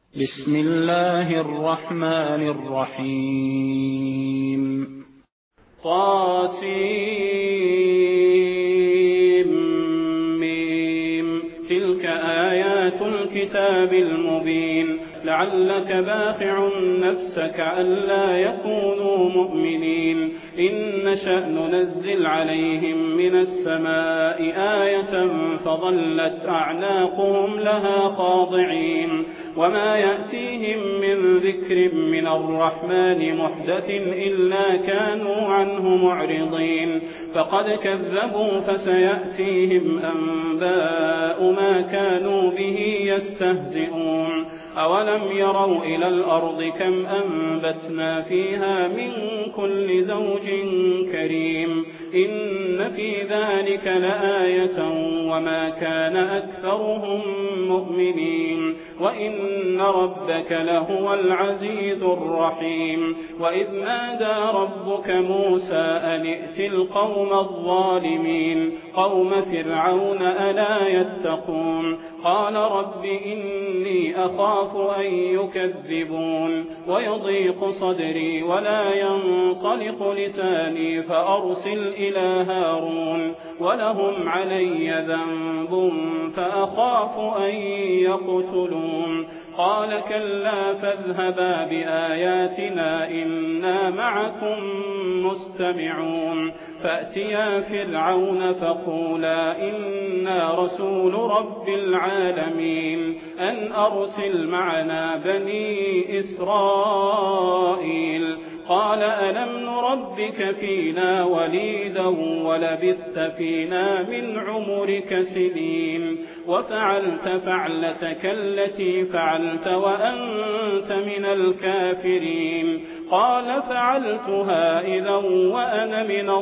بسم الله الرحمن الرحيم طاسيم تلك آيات الكتاب المبين لعلك باخع نفسك ألا يكونوا مؤمنين إن نشأ ننزل عليهم من السماء آية فظلت أعناقهم لها خاضعين وما يأتيهم من ذكر من الرحمن محدث إلا كانوا عنه معرضين فقد كذبوا فسيأتيهم أنباء ما كانوا به يستهزئون أولم يروا إلى الأرض كم أنبتنا فيها من كل زوج كريم إن في ذلك لآية وما كان أكثرهم مؤمنين وإن ربك لهو العزيز الرحيم وإذ نادى ربك موسى أن ائت القوم الظالمين قوم فرعون ألا يتقون قال رب إني أخاف أن يكذبون ويضيق صدري ولا ينطلق لساني فأرسل إلى هارون ولهم علي ذنب فأخاف أن يقتلون قال كلا فاذهبا بآياتنا إنا معكم مستمعون فأتيا فرعون فقولا إنا رسول رب العالمين أن أرسل معنا بني إسرائيل قال ألم نربك فينا وليدا ولبثت فينا من عمرك سنين وفعلت فعلتك التي فعلت وأنت من الكافرين قال فعلتها إذا وأنا من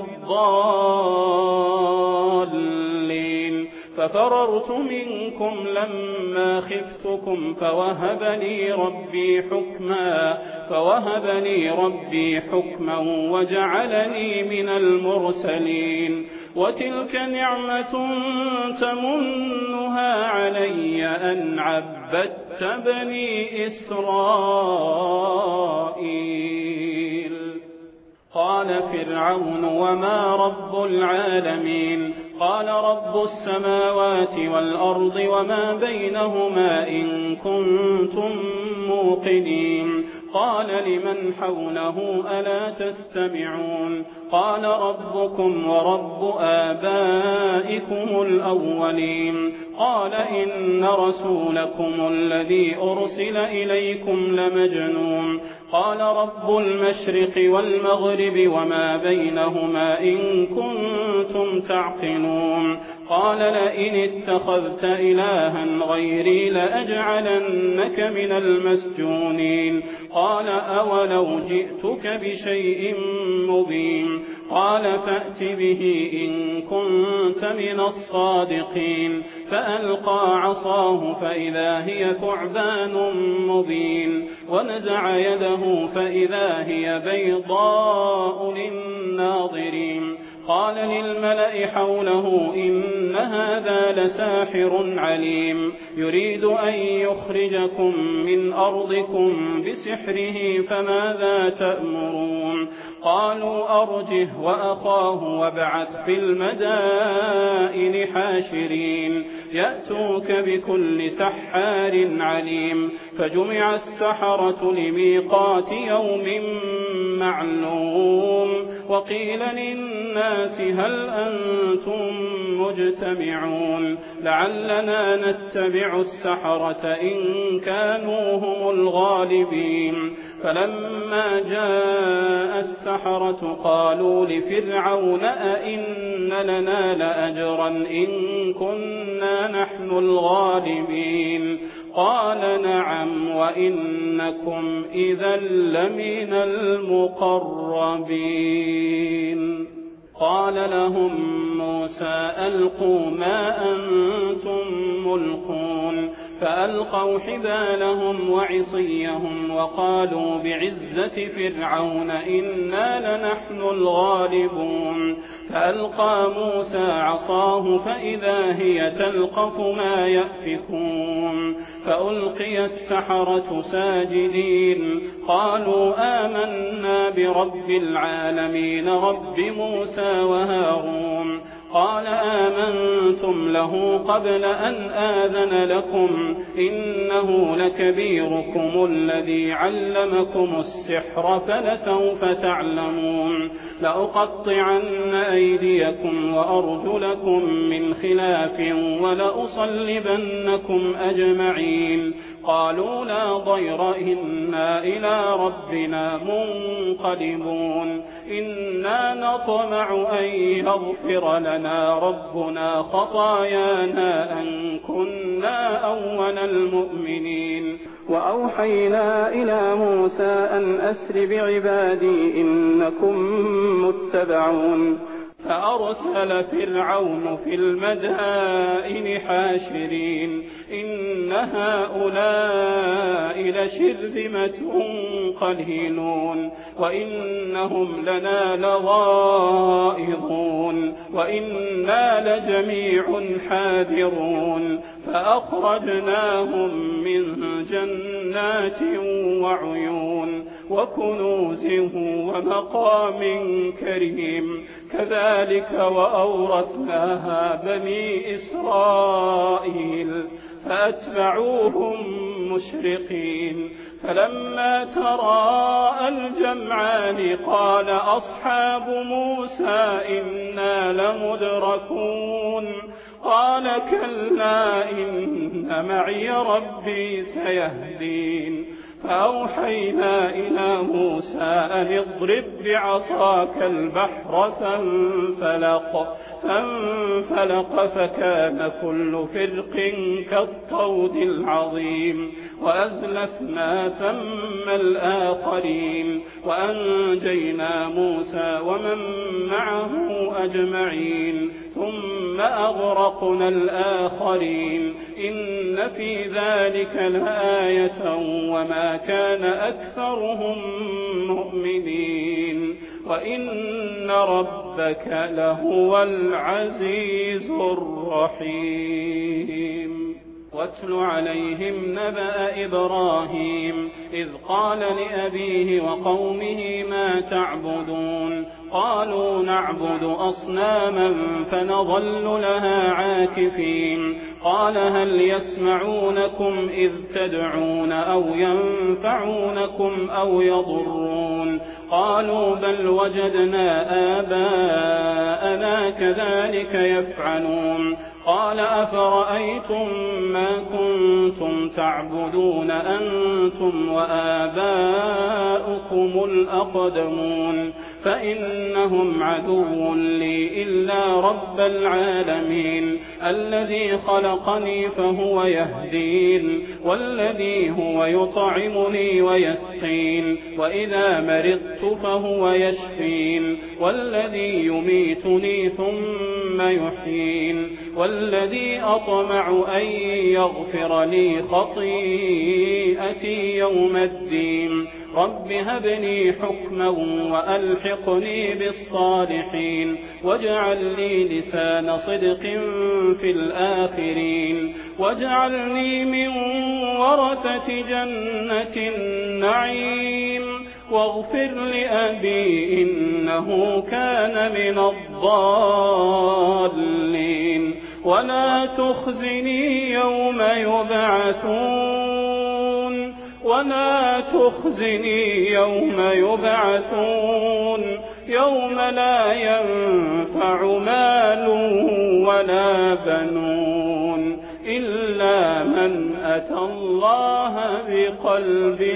الضالين ففررت منكم لما خفتكم فوهب لي ربي حكما وجعلني من المرسلين وتلك نعمة تمنها علي أن عبدت بني إسرائيل قال فرعون وما رب العالمين قال رب السماوات والأرض وما بينهما إن كنتم موقنين قال لمن حوله ألا تستمعون قال ربكم ورب آبائكم الأولين قال إن رسولكم الذي أرسل إليكم لمجنون قال رب المشرق والمغرب وما بينهما إن كنتم تعقلون قال لئن اتخذت إلها غيري لأجعلنك من المسجونين قال أولو جئتك بشيء مبين قال فأت به إن كنت من الصادقين فألقى عصاه فإذا هي ثعبان مبين ونزع يده فإذا هي بيضاء للناظرين قال للملأ حوله إن هذا لساحر عليم يريد أن يخرجكم من أرضكم بسحره فماذا تأمرون قالوا أرجه وأخاه وابعث في المدائن حاشرين يأتوك بكل سحار عليم فجمع السحرة لميقات يوم معلوم وقيل للناس هل أنتم مجتمعون لعلنا نتبع السحرة إن كانوا هم الغالبين فلما جاء السحرة قالوا لفرعون أئن لنا لأجرا إن كنا نحن الغالبين قال نعم وإنكم إذا لمن المقربين قال لهم موسى ألقوا ما أنتم ملقون فألقوا حبالهم وعصيهم وقالوا بعزة فرعون إنا لنحن الغالبون فألقى موسى عصاه فإذا هي تلقف ما يأفكون فألقي السحرة ساجدين قالوا آمنا برب العالمين رب موسى وهارون قال آمنتم له قبل أن آذن لكم إنه لكبيركم الذي علمكم السحر فلسوف تعلمون لأقطعن أيديكم وأرجلكم من خلاف ولأصلبنكم أجمعين قالوا لا ضير إنا إلى ربنا منقلبون إنا نطمع أن يغفر لنا ربنا خطايانا أن كنا أول المؤمنين وأوحينا إلى موسى أن أسر بعبادي إنكم متبعون فأرسل فرعون في المدائن حاشرين إن هؤلاء لشرذمة قليلون وإنهم لنا لغائظون وإنا لجميع حاذرون فأخرجناهم من جنات وعيون وكنوز ومقام كريم كذلك وأورثناها بني إسرائيل فأتبعوهم مشرقين فلما تراءى الجمعان قال أصحاب موسى إنا لمدركون قال كلا إن معي ربي سيهدين فأوحينا إلى موسى أن اضرب بعصاك البحر فانفلق فكان كل فرق كالطود العظيم وأزلفنا ثم الآخرين وأنجينا موسى ومن معه أجمعين ثم أغرقنا الآخرين إن في ذلك لآية وما كان أكثرهم مؤمنين وإن ربك لهو العزيز الرحيم واتل عليهم نبأ إبراهيم إذ قال لأبيه وقومه ما تعبدون قالوا نعبد أصناما فنظل لها عاكفين قال هل يسمعونكم إذ تدعون أو ينفعونكم أو يضرون قالوا بل وجدنا آباءنا كذلك يفعلون قال أفرأيتم ما كنتم تعبدون أنتم وآباؤكم الأقدمون فإنهم عدو لي إلا رب العالمين الذي خلقني فهو يهدين والذي هو يطعمني ويسقين وإذا مرضت فهو يشفين والذي يميتني ثم يحيين والذي أطمع أن يغفر لي خطيئتي يوم الدين رب هب لي حكما وألحقني بالصالحين واجعل لي لسان صدق في الآخرين واجعلني من ورثة جنة النعيم واغفر لأبي إنه كان من الضالين ولا تخزني يوم يبعثون يوم لا ينفع مال ولا بنون إلا من أتى الله بقلب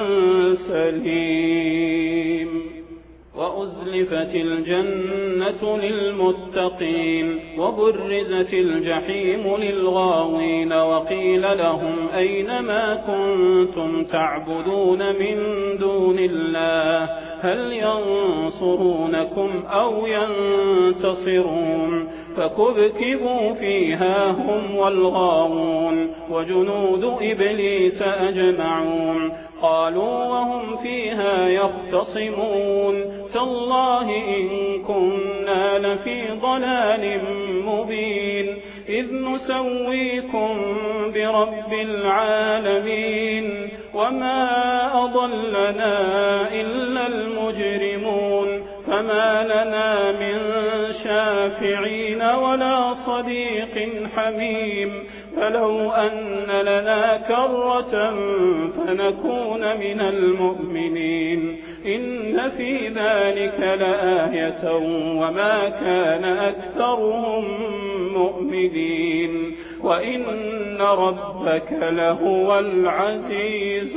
سليم وأزلفت الجنة للمتقين وبرزت الجحيم للغاوين وقيل لهم أين ما كنتم تعبدون من دون الله هل ينصرونكم أو ينتصرون فكبكبوا فيها هم والغاوون وجنود إبليس أجمعون قالوا وهم فيها يختصمون تالله إن كنا لفي ضلال مبين إذ إذ نسويكم برب العالمين وما أضلنا إلا المجرمون فما لنا من شافعين ولا صديق حميم فلو أن لنا كرة فنكون من المؤمنين إن في ذلك لآية وما كان أكثرهم مؤمنين وإن ربك لهو العزيز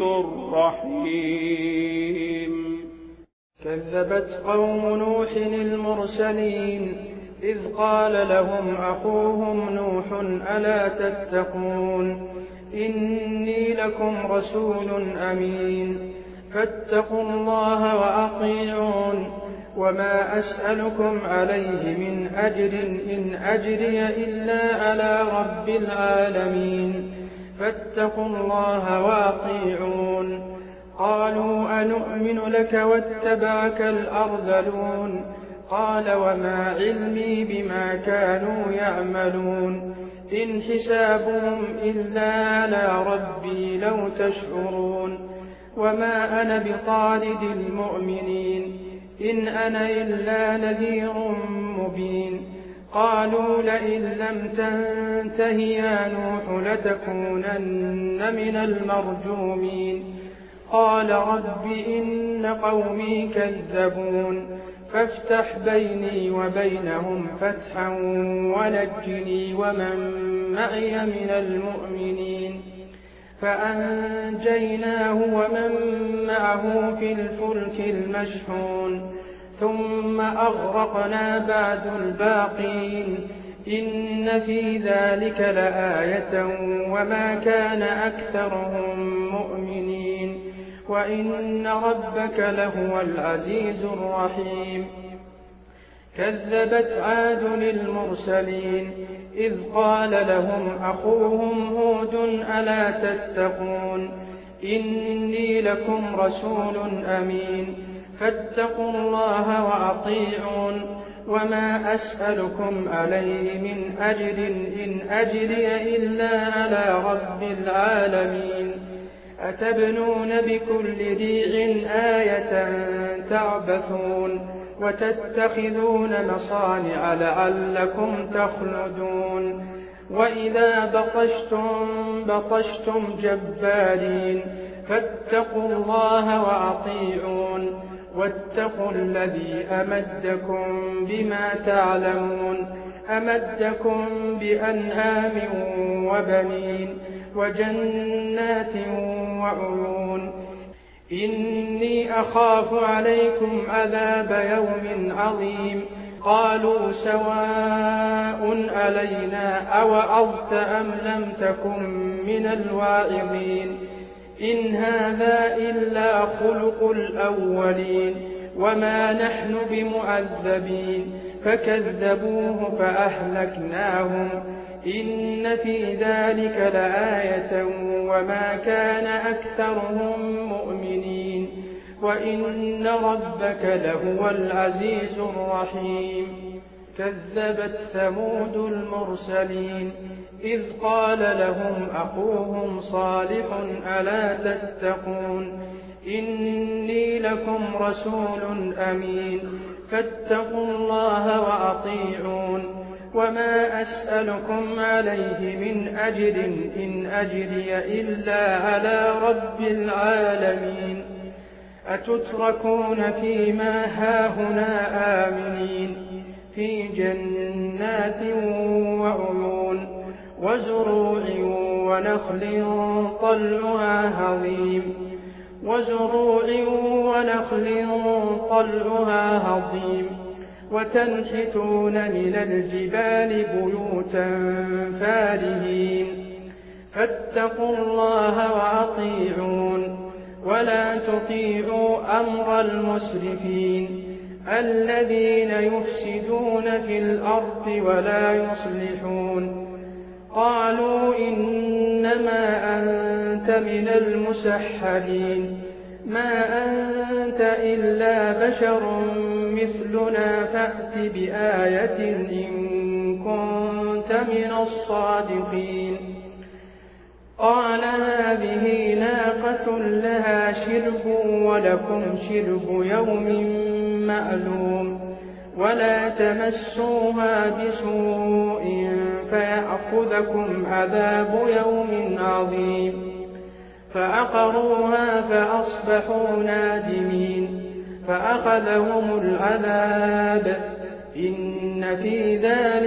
الرحيم. كذبت قوم نوح المرسلين إذ قال لهم أخوهم نوح ألا تتقون إني لكم رسول أمين فاتقوا الله وأطيعون وما أسألكم عليه من أجر إن أجري إلا على رب العالمين فاتقوا الله وأطيعون. قالوا أنؤمن لك واتبعك الأرذلون قال وما علمي بما كانوا يعملون إن حسابهم إلا على ربي لو تشعرون وما أنا بطارد المؤمنين إن أنا إلا نذير مبين. قالوا لئن لم تنته يا نوح لتكونن من المرجومين قال رب إن قومي كذبون فافتح بيني وبينهم فتحا ونجني ومن معي من المؤمنين. فأنجيناه ومن معه في الفلك المشحون ثم أغرقنا بعد الباقين إن في ذلك لآية وما كان أكثرهم مؤمنين وإن ربك لهو العزيز الرحيم. كذبت عاد المرسلين إذ قال لهم أخوهم هود ألا تتقون إني لكم رسول أمين فاتقوا الله وأطيعون وما أسألكم عليه من أجر إن أجري إلا على رب العالمين. أتبنون بكل ريع آية تعبثون وتتخذون مصانع لعلكم تخلدون وإذا بطشتم جبارين فاتقوا الله وأطيعون واتقوا الذي أمدكم بما تعلمون أمدكم بأنعام وبنين وجنات وعيون إني أخاف عليكم عذاب يوم عظيم. قالوا سواء علينا أوعظت أم لم تكن من الواعظين إن هذا إلا خلق الأولين وما نحن بمعذبين. فكذبوه فأهلكناهم إن في ذلك لآية وما كان أكثرهم مؤمنين وإن ربك لهو العزيز الرحيم. كذبت ثمود المرسلين إذ قال لهم أخوهم صالح ألا تتقون إني لكم رسول أمين فاتقوا الله وأطيعون وما أسألكم عليه من أجر إن أجري إلا على رب العالمين. أتتركون فيما هاهنا آمنين في جنات وعيون وزروع ونخل طلعها هضيم وتنحتون من الجبال بيوتا فارهين فاتقوا الله وأطيعون ولا تطيعوا أمر المسرفين الذين يفسدون في الأرض ولا يصلحون. قالوا إنما أنت من المسحرين ما أنت إلا بشر مثلنا فأت بآية إن كنت كنت من الصادقين. قال هذه ناقة لها شرب ولكم شرب يوم معلوم ولا تمسوها بسوء فيأخذكم عذاب يوم عظيم. فعقروها فأصبحوا نادمين فأخذهم العذاب. إن في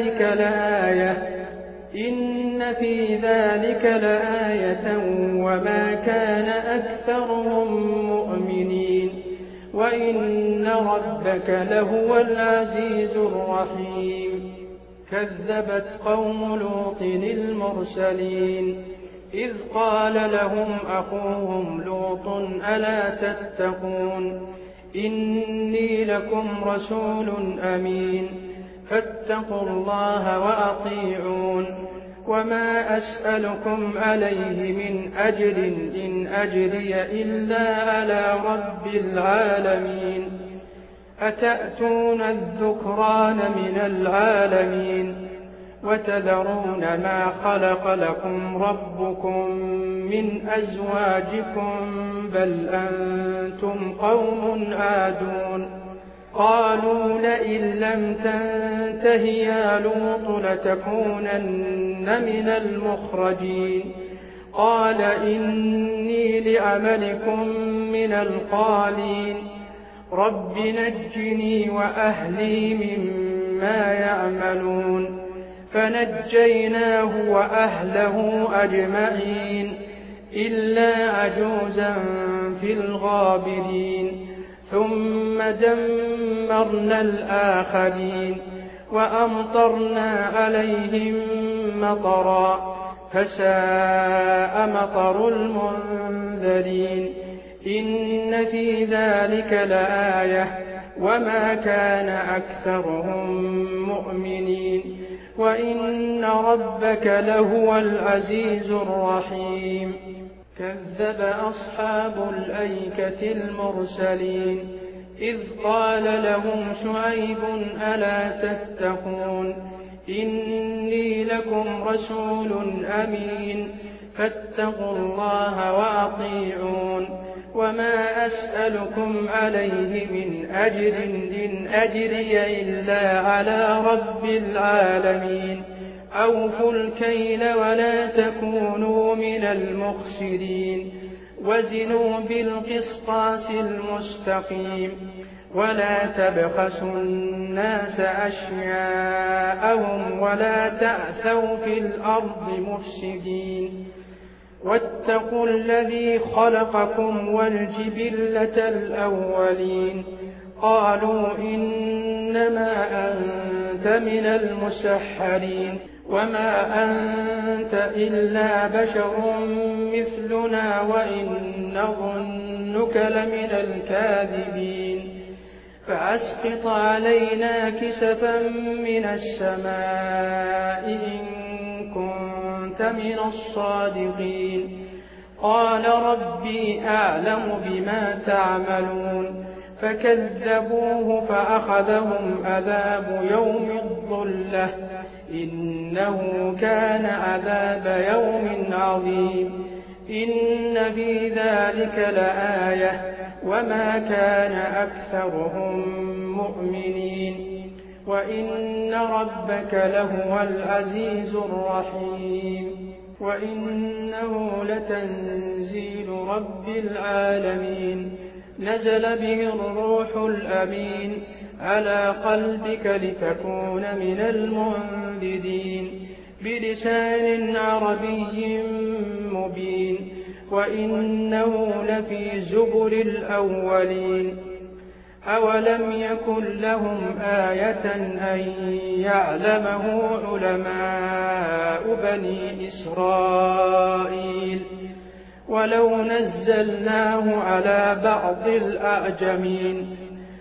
ذلك لآية وما كان أكثرهم مؤمنين وإن ربك لهو العزيز الرحيم. كذبت قوم لوط المرسلين إذ قال لهم أخوهم لوط ألا تتقون إني لكم رسول أمين فاتقوا الله وأطيعون وما أسألكم عليه من أجر إن أجري إلا على رب العالمين. أتأتون الذكران من العالمين وتذرون ما خلق لكم ربكم من أزواجكم بل أنتم قوم عادون. قالوا لئن لم تنته يا لوط لتكونن من المخرجين. قال إني لعملكم من القالين رب نجني وأهلي مما يعملون. فنجيناه وأهله أجمعين إلا عجوزا في الغابرين. ثم دمرنا الآخرين وأمطرنا عليهم مطرا فساء مطر المنذرين. إن في ذلك لآية وما كان أكثرهم مؤمنين وإن ربك لهو العزيز الرحيم. كذب أصحاب الأيكة المرسلين إذ قال لهم شعيب ألا تتقون إني لكم رسول أمين فاتقوا الله وأطيعون وما أسألكم عليه من أجر إن أجري إلا على رب العالمين. أوفوا الكيل ولا تكونوا من المخسرين وزنوا بالقسطاس المستقيم ولا تبخسوا الناس أشياءهم ولا تعثوا في الأرض مفسدين. واتقوا الذي خلقكم والجبلة الأولين. قالوا إنما أنت من المسحرين وما أنت إلا بشر مثلنا وإن نظنك لمن الكاذبين. فأسقط علينا كسفا من السماء إن كنت من الصادقين. قال ربي أعلم بما تعملون. فكذبوه فأخذهم عذاب يوم الظلة إنه كان عذاب يوم عظيم. إن في ذلك لآية وما كان أكثرهم مؤمنين وإن ربك لهو العزيز الرحيم. وإنه لتنزيل رب العالمين نزل به الروح الأمين على قلبك لتكون من المنذرين بلسان عربي مبين وإنه لفي زبر الأولين. أولم يكن لهم آية أن يعلمه علماء بني إسرائيل ولو نزلناه على بعض الأعجمين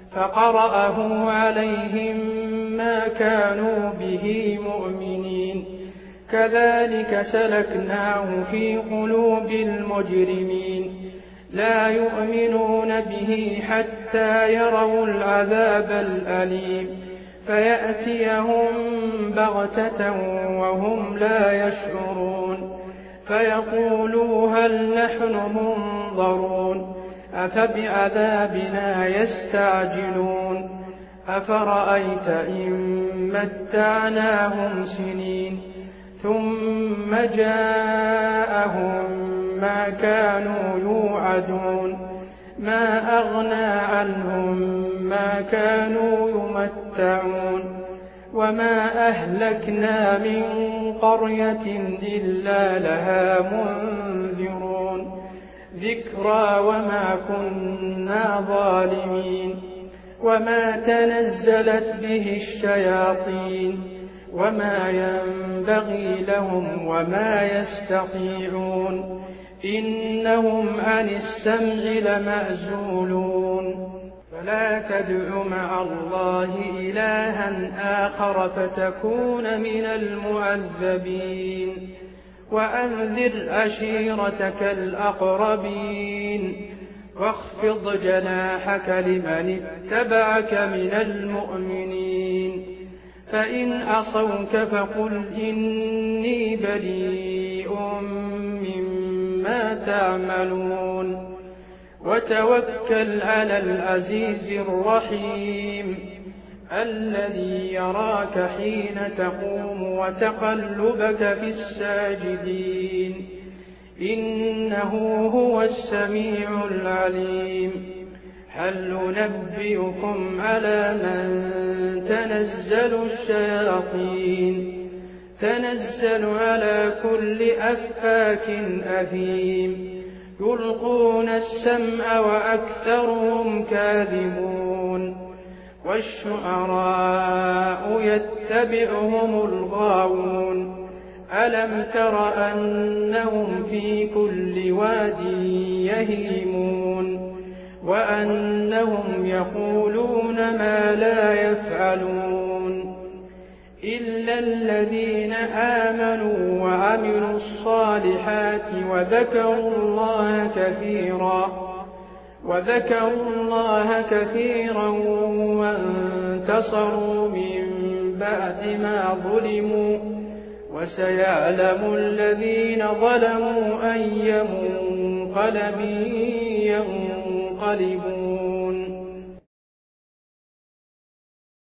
فقرأه عليهم ما كانوا به مؤمنين. كذلك سلكناه في قلوب المجرمين لا يؤمنون به حتى يروا العذاب الأليم. فيأتيهم بغتة وهم لا يشعرون فيقولوا هل نحن منظرون أفبعذابنا يستعجلون أفرأيت إن متعناهم سنين ثم جاءهم ما كانوا يوعدون ما أغنى عنهم ما كانوا يمتعون وما أهلكنا من قرية إلا لها منذرون ذكرى وما كنا ظالمين وما تنزلت به الشياطين وما ينبغي لهم وما يستطيعون إنهم عن السمع لمعزولون فلا تدع مع الله إلها آخر فتكون من المعذبين وأنذر عشيرتك الأقربين واخفض جناحك لمن اتبعك من المؤمنين فإن عصوك فقل إني بريء مما تعملون وتوكل على العزيز الرحيم الذي يراك حين تقوم وتقلبك في الساجدين إنه هو السميع العليم هل ننبئكم على من تنزل الشياطين تنزل على كل أفاك أثيم يلقون السمع وأكثرهم كاذبون والشعراء يتبعهم الغاوون ألم تر أنهم في كل واد يهيمون وأنهم يقولون ما لا يفعلون إلا الذين آمنوا وعملوا الصالحات وذكروا الله كثيرا وانتصروا من بعد ما ظلموا وسيعلم الذين ظلموا أي منقلب ينقلبون